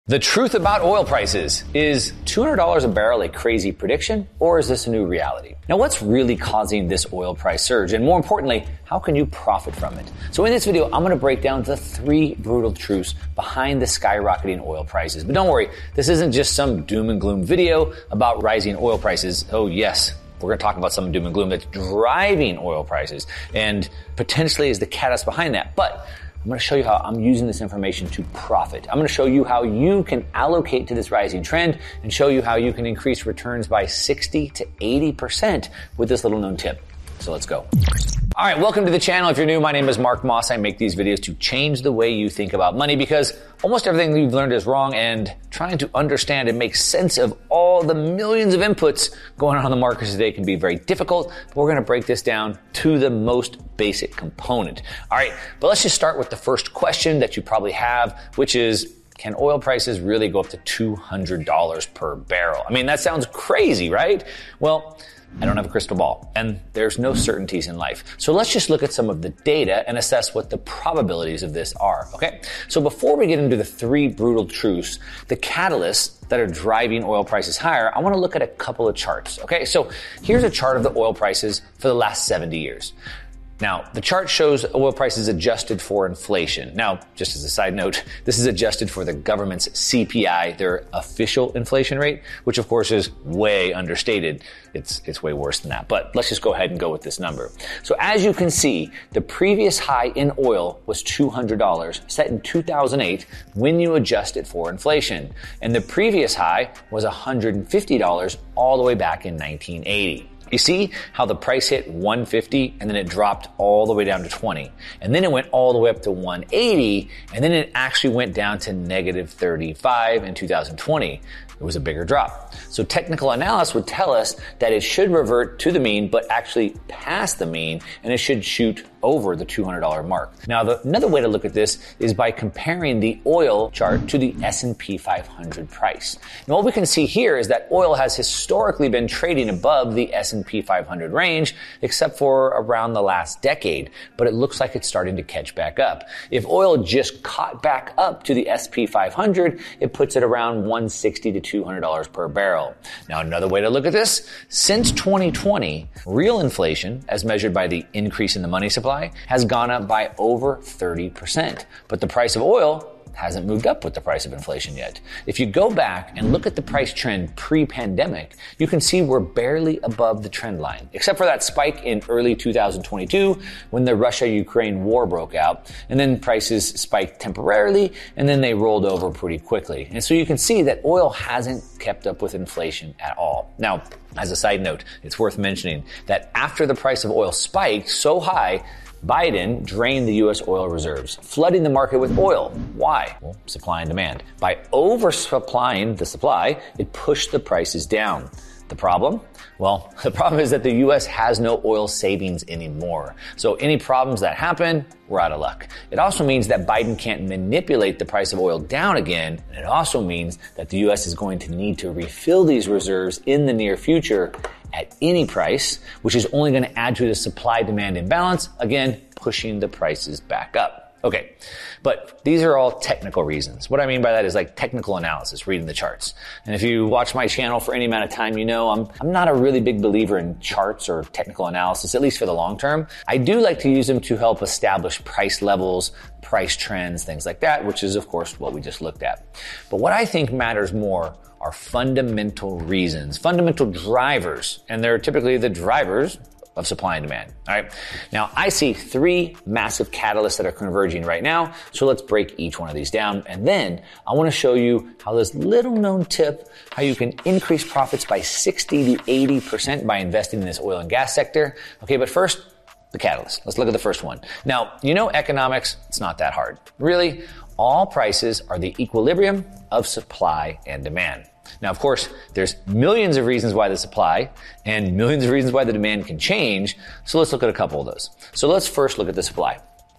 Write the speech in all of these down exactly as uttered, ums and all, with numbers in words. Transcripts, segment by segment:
The truth about oil prices. Is two hundred dollars a barrel a crazy prediction, or is this a new reality? Now, what's really causing this oil price surge? And more importantly, how can you profit from it? So in this video, I'm going to break down the three brutal truths behind the skyrocketing oil prices. But don't worry, this isn't just some doom and gloom video about rising oil prices. Oh yes, we're going to talk about some doom and gloom that's driving oil prices and potentially is the catalyst behind that. But I'm going to show you how I'm using this information to profit. I'm going to show you how you can allocate to this rising trend and show you how you can increase returns by sixty to eighty percent with this little known tip. So let's go. All right, welcome to the channel. If you're new, my name is Mark Moss. I make these videos to change the way you think about money because almost everything you've learned is wrong, and trying to understand and make sense of all the millions of inputs going on in the markets today can be very difficult. But we're going to break this down to the most basic component. All right, but let's just start with the first question that you probably have, which is, can oil prices really go up to two hundred dollars per barrel? I mean, that sounds crazy, right? Well, I don't have a crystal ball, and there's no certainties in life. So let's just look at some of the data and assess what the probabilities of this are, okay? So before we get into the three brutal truths, the catalysts that are driving oil prices higher, I want to look at a couple of charts, okay? So here's a chart of the oil prices for the last seventy years. Now, the chart shows oil prices adjusted for inflation. Now, just as a side note, this is adjusted for the government's C P I, their official inflation rate, which of course is way understated. It's, it's way worse than that. But let's just go ahead and go with this number. So as you can see, the previous high in oil was two hundred dollars, set in two thousand eight when you adjust it for inflation. And the previous high was one hundred fifty dollars all the way back in nineteen eighty. You see how the price hit one hundred fifty dollars and then it dropped all the way down to twenty. And then it went all the way up to one hundred eighty dollars and then it actually went down to negative thirty-five in two thousand twenty. It was a bigger drop. So technical analysis would tell us that it should revert to the mean, but actually past the mean, and it should shoot over the two hundred dollars mark. Now, the, another way to look at this is by comparing the oil chart to the S and P five hundred price. Now, what we can see here is that oil has historically been trading above the S and P five hundred range, except for around the last decade, but it looks like it's starting to catch back up. If oil just caught back up to the S and P five hundred, it puts it around one hundred sixty to two hundred dollars per barrel. Now, another way to look at this, since twenty twenty, real inflation, as measured by the increase in the money supply, has gone up by over thirty percent. But the price of oil hasn't moved up with the price of inflation yet. If you go back and look at the price trend pre-pandemic, you can see we're barely above the trend line, except for that spike in early two thousand twenty-two when the Russia-Ukraine war broke out, and then prices spiked temporarily, and then they rolled over pretty quickly. And so you can see that oil hasn't kept up with inflation at all. Now, as a side note, it's worth mentioning that after the price of oil spiked so high, Biden drained the U S oil reserves, flooding the market with oil. Why? Well, supply and demand. By oversupplying the supply, it pushed the prices down. The problem? Well, the problem is that the U S has no oil savings anymore. So any problems that happen, we're out of luck. It also means that Biden can't manipulate the price of oil down again. And it also means that the U S is going to need to refill these reserves in the near future at any price, which is only going to add to the supply-demand imbalance, again, pushing the prices back up. Okay, but these are all technical reasons. What I mean by that is like technical analysis, reading the charts. And if you watch my channel for any amount of time, you know I'm I'm not a really big believer in charts or technical analysis, at least for the long term. I do like to use them to help establish price levels, price trends, things like that, which is, of course, what we just looked at. But what I think matters more are fundamental reasons, fundamental drivers, and they're typically the drivers of supply and demand. All right. Now, I see three massive catalysts that are converging right now. So let's break each one of these down. And then I want to show you how this little known tip, how you can increase profits by sixty to eighty percent by investing in this oil and gas sector. Okay. But first, the catalyst. Let's look at the first one. Now, you know, economics, it's not that hard. Really, all prices are the equilibrium of supply and demand. Now, of course, there's millions of reasons why the supply and millions of reasons why the demand can change. So let's look at a couple of those. So let's first look at the supply.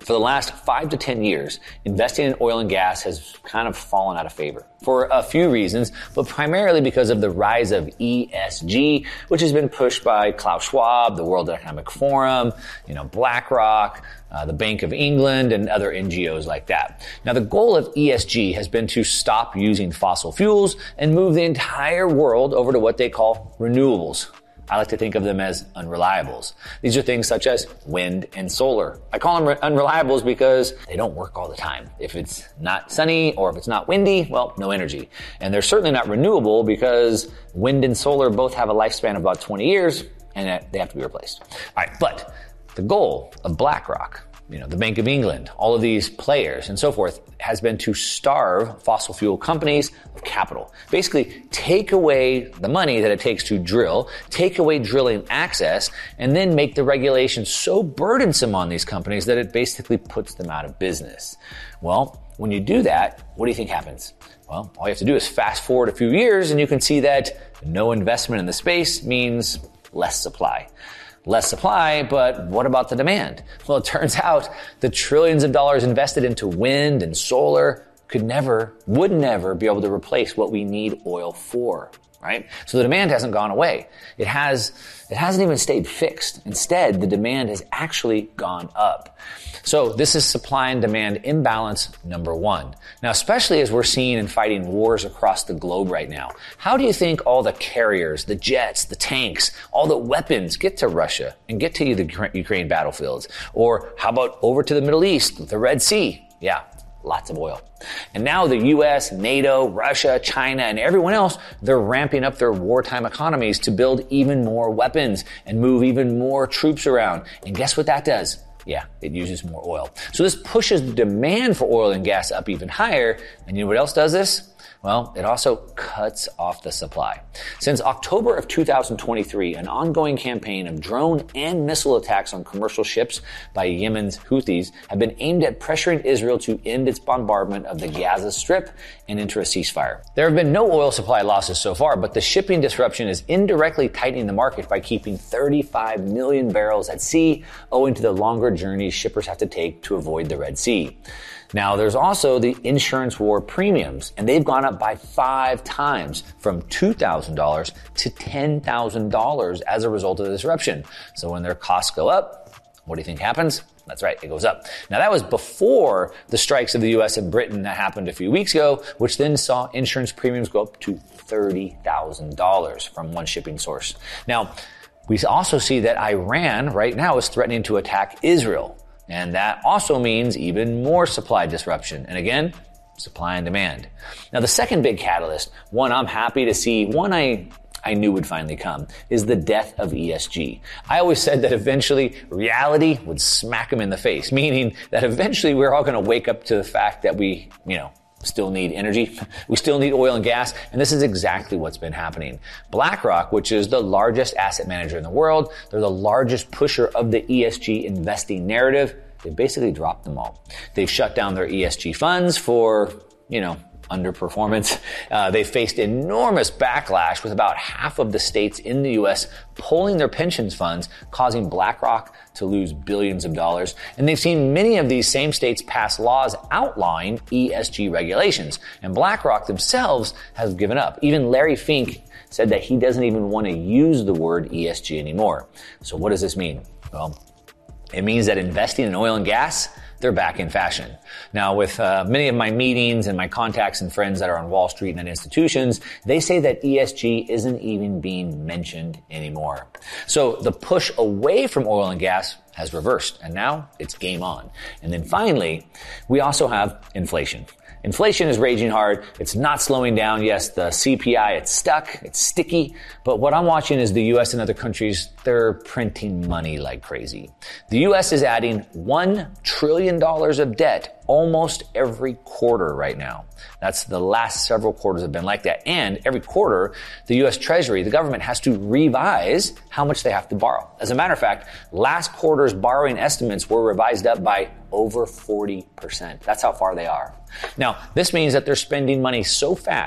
For the last five to ten years, investing in oil and gas has kind of fallen out of favor for a few reasons, but primarily because of the rise of E S G, which has been pushed by Klaus Schwab, the World Economic Forum, you know, BlackRock, uh, the Bank of England, and other N G Os like that. Now, the goal of E S G has been to stop using fossil fuels and move the entire world over to what they call renewables. I like to think of them as unreliables. These are things such as wind and solar. I call them unreliables because they don't work all the time. If it's not sunny or if it's not windy, well, no energy. And they're certainly not renewable because wind and solar both have a lifespan of about twenty years and they have to be replaced. All right, but the goal of BlackRock, you know, the Bank of England, all of these players and so forth has been to starve fossil fuel companies of capital. Basically, take away the money that it takes to drill, take away drilling access, and then make the regulations so burdensome on these companies that it basically puts them out of business. Well, when you do that, what do you think happens? Well, all you have to do is fast forward a few years and you can see that no investment in the space means less supply. Less supply, but what about the demand? Well, it turns out the trillions of dollars invested into wind and solar could never, would never be able to replace what we need oil for, right? So the demand hasn't gone away. It has, it hasn't even stayed fixed. Instead, the demand has actually gone up. So this is supply and demand imbalance number one. Now, especially as we're seeing and fighting wars across the globe right now, how do you think all the carriers, the jets, the tanks, all the weapons get to Russia and get to the Ukraine battlefields? Or how about over to the Middle East, the Red Sea? Yeah, lots of oil. And now the U S, NATO, Russia, China, and everyone else, they're ramping up their wartime economies to build even more weapons and move even more troops around. And guess what that does? Yeah, it uses more oil. So this pushes the demand for oil and gas up even higher. And you know what else does this? Well, it also cuts off the supply. Since October of two thousand twenty-three, an ongoing campaign of drone and missile attacks on commercial ships by Yemen's Houthis have been aimed at pressuring Israel to end its bombardment of the Gaza Strip and enter a ceasefire. There have been no oil supply losses so far, but the shipping disruption is indirectly tightening the market by keeping thirty-five million barrels at sea, owing to the longer journeys shippers have to take to avoid the Red Sea. Now, there's also the insurance war premiums, and they've gone up by five times from two thousand dollars to ten thousand dollars as a result of the disruption. So when their costs go up, what do you think happens? That's right, it goes up. Now, that was before the strikes of the U S and Britain that happened a few weeks ago, which then saw insurance premiums go up to thirty thousand dollars from one shipping source. Now, we also see that Iran right now is threatening to attack Israel. And that also means even more supply disruption. And again, supply and demand. Now, the second big catalyst, one I'm happy to see, one I I knew would finally come, is the death of E S G. I always said that eventually reality would smack them in the face, meaning that eventually we're all going to wake up to the fact that we, you know, still need energy. We still need oil and gas. And this is exactly what's been happening. BlackRock, which is the largest asset manager in the world, they're the largest pusher of the E S G investing narrative. They basically dropped them all. They've shut down their E S G funds for, you know, underperformance. Uh, they faced enormous backlash with about half of the states in the U S pulling their pensions funds, causing BlackRock to lose billions of dollars. And they've seen many of these same states pass laws outlining E S G regulations. And BlackRock themselves has given up. Even Larry Fink said that he doesn't even want to use the word E S G anymore. So what does this mean? Well, it means that investing in oil and gas, they're back in fashion. Now, with uh, many of my meetings and my contacts and friends that are on Wall Street and at institutions, they say that E S G isn't even being mentioned anymore. So the push away from oil and gas has reversed, and now it's game on. And then finally, we also have inflation. Inflation is raging hard. It's not slowing down. Yes, the C P I, it's stuck. It's sticky. But what I'm watching is the U S and other countries, they're printing money like crazy. The U S is adding one trillion dollars of debt almost every quarter right now. That's the last several quarters have been like that. And every quarter, the U S Treasury, the government, has to revise how much they have to borrow. As a matter of fact, last quarter's borrowing estimates were revised up by over forty percent. That's how far they are. Now, this means that they're spending money so fast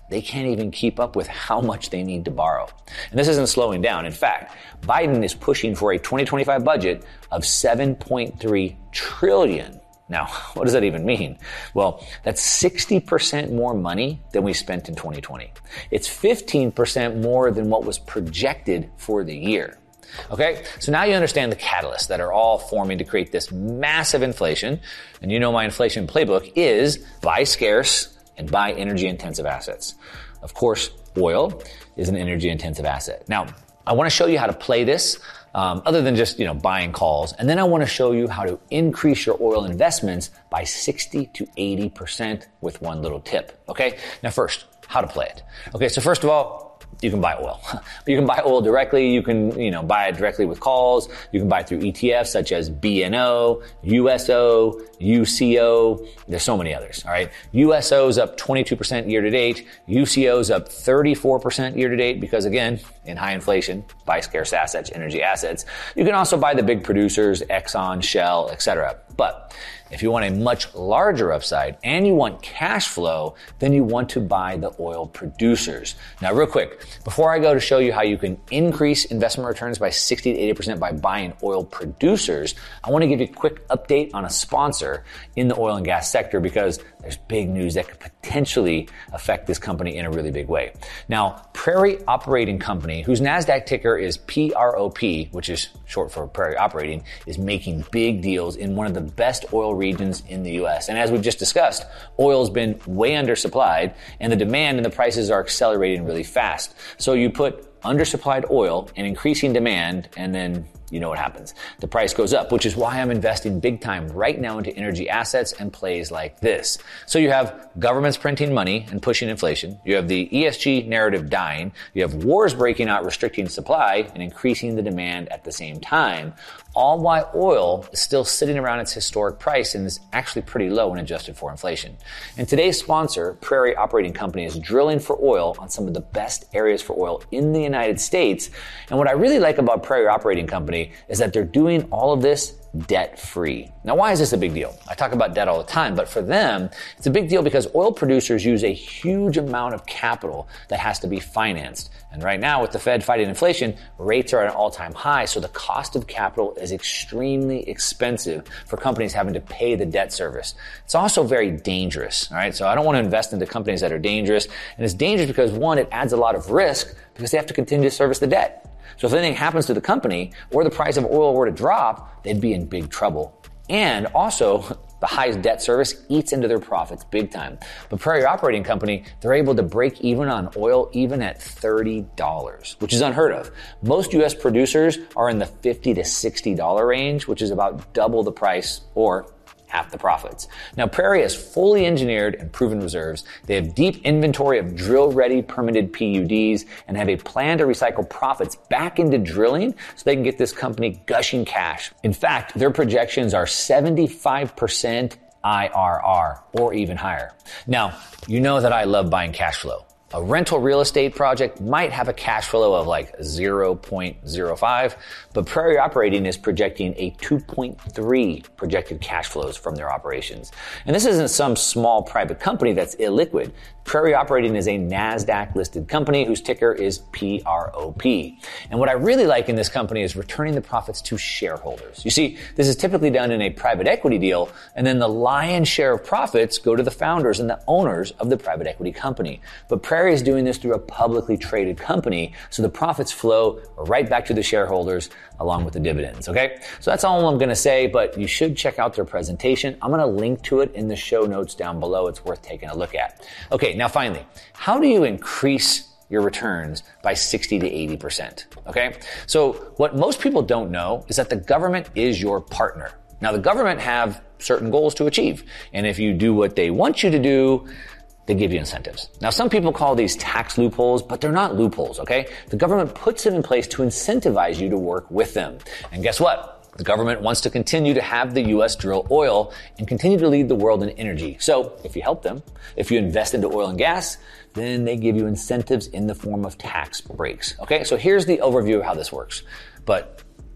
they can't even keep up with how much they need to borrow. And this isn't slowing down. In fact, Biden is pushing for a twenty twenty-five budget of seven point three trillion dollars. Now, what does that even mean? Well, that's sixty percent more money than we spent in twenty twenty. It's fifteen percent more than what was projected for the year. Okay, so now you understand the catalysts that are all forming to create this massive inflation. And you know my inflation playbook is buy scarce and buy energy-intensive assets. Of course, oil is an energy-intensive asset. Now, I want to show you how to play this um, other than just, you know, buying calls. And then I want to show you how to increase your oil investments by sixty to eighty percent with one little tip. Okay, now first, how to play it. Okay, so first of all, you can buy oil. You can buy oil directly. You can, you know, buy it directly with calls. You can buy it through E T Fs such as B N O, U S O, U C O. There's so many others. All right. U S O is up twenty-two percent year to date. U C O is up thirty-four percent year to date because, again, in high inflation, buy scarce assets, energy assets. You can also buy the big producers, Exxon, Shell, et cetera. But if you want a much larger upside and you want cash flow, then you want to buy the oil producers. Now, real quick, before I go to show you how you can increase investment returns by sixty to eighty percent by buying oil producers, I want to give you a quick update on a sponsor in the oil and gas sector because there's big news that could potentially affect this company in a really big way. Now, Prairie Operating Company, whose NASDAQ ticker is P R O P, which is short for Prairie Operating, is making big deals in one of the best oil regions in the U S. And as we've just discussed, oil's been way undersupplied and the demand and the prices are accelerating really fast. So you put undersupplied oil and increasing demand, and then you know what happens. The price goes up, which is why I'm investing big time right now into energy assets and plays like this. So you have governments printing money and pushing inflation. You have the E S G narrative dying. You have wars breaking out, restricting supply and increasing the demand at the same time. All while oil is still sitting around its historic price and is actually pretty low when adjusted for inflation. And today's sponsor, Prairie Operating Company, is drilling for oil on some of the best areas for oil in the United States. And what I really like about Prairie Operating Company is that they're doing all of this debt-free. Now, why is this a big deal? I talk about debt all the time, but for them, it's a big deal because oil producers use a huge amount of capital that has to be financed. And right now, with the Fed fighting inflation, rates are at an all-time high, so the cost of capital is extremely expensive for companies having to pay the debt service. It's also very dangerous, all right? So I don't want to invest into companies that are dangerous, and it's dangerous because, one, it adds a lot of risk because they have to continue to service the debt. So if anything happens to the company or the price of oil were to drop, they'd be in big trouble. And also, the high debt service eats into their profits big time. But Prairie Operating Company, they're able to break even on oil even at thirty dollars, which is unheard of. Most U S producers are in the fifty to sixty dollars range, which is about double the price or half the profits. Now, Prairie has fully engineered and proven reserves. They have deep inventory of drill-ready permitted P U Ds and have a plan to recycle profits back into drilling so they can get this company gushing cash. In fact, their projections are seventy-five percent I R R or even higher. Now, you know that I love buying cash flow. A rental real estate project might have a cash flow of like zero point zero five, but Prairie Operating is projecting a two point three projected cash flows from their operations. And this isn't some small private company that's illiquid. Prairie Operating is a NASDAQ-listed company whose ticker is P R O P. And what I really like in this company is returning the profits to shareholders. You see, this is typically done in a private equity deal, and then the lion's share of profits go to the founders and the owners of the private equity company. But Prairie is doing this through a publicly traded company, so the profits flow right back to the shareholders along with the dividends, okay? So that's all I'm going to say, but you should check out their presentation. I'm going to link to it in the show notes down below. It's worth taking a look at. Okay, now finally, how do you increase your returns by sixty to eighty percent? Okay, so what most people don't know is that the government is your partner. Now, the government have certain goals to achieve, and if you do what they want you to do, they give you incentives. Now, some people call these tax loopholes, but they're not loopholes, okay? The government puts it in place to incentivize you to work with them. And guess what? The government wants to continue to have the U S drill oil and continue to lead the world in energy. So if you help them, if you invest into oil and gas, then they give you incentives in the form of tax breaks. Okay, so here's the overview of how this works. But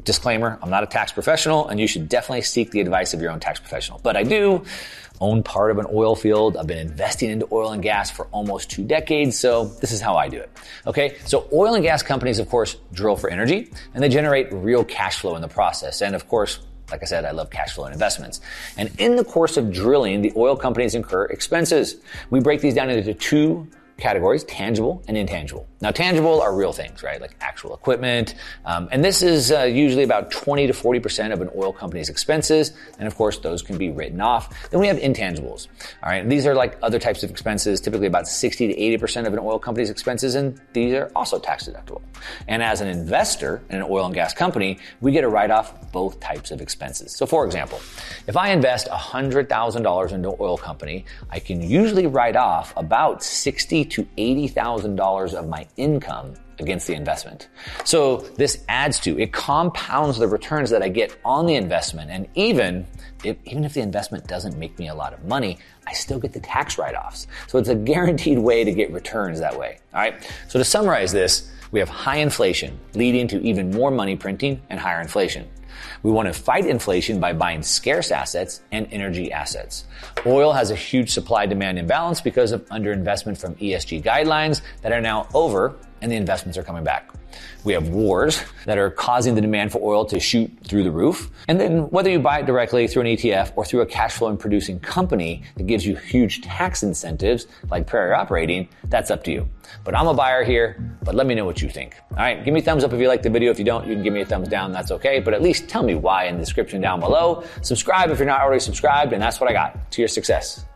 disclaimer, I'm not a tax professional, and you should definitely seek the advice of your own tax professional. But I do own part of an oil field. I've been investing into oil and gas for almost two decades, so this is how I do it. Okay, so oil and gas companies, of course, drill for energy, and they generate real cash flow in the process. And of course, like I said, I love cash flow and investments. And in the course of drilling, the oil companies incur expenses. We break these down into two categories, tangible and intangible. Now, tangible are real things, right? Like actual equipment. Um, and this is uh, usually about twenty to forty percent of an oil company's expenses. And of course, those can be written off. Then we have intangibles. All right. These are like other types of expenses, typically about sixty to eighty percent of an oil company's expenses. And these are also tax deductible. And as an investor in an oil and gas company, we get to write off both types of expenses. So for example, if I invest one hundred thousand dollars into an oil company, I can usually write off about sixty to eighty thousand dollars of my income against the investment. So this adds to, it compounds the returns that I get on the investment. And even if, even if the investment doesn't make me a lot of money, I still get the tax write-offs. So it's a guaranteed way to get returns that way. All right. So to summarize this, we have high inflation leading to even more money printing and higher inflation. We want to fight inflation by buying scarce assets and energy assets. Oil has a huge supply-demand imbalance because of underinvestment from E S G guidelines that are now over, and the investments are coming back. We have wars that are causing the demand for oil to shoot through the roof. And then whether you buy it directly through an E T F or through a cash flow and producing company that gives you huge tax incentives like Prairie Operating, that's up to you. But I'm a buyer here, but let me know what you think. All right, give me a thumbs up if you like the video. If you don't, you can give me a thumbs down. That's okay. But at least tell me why in the description down below. Subscribe if you're not already subscribed, and that's what I got to your success.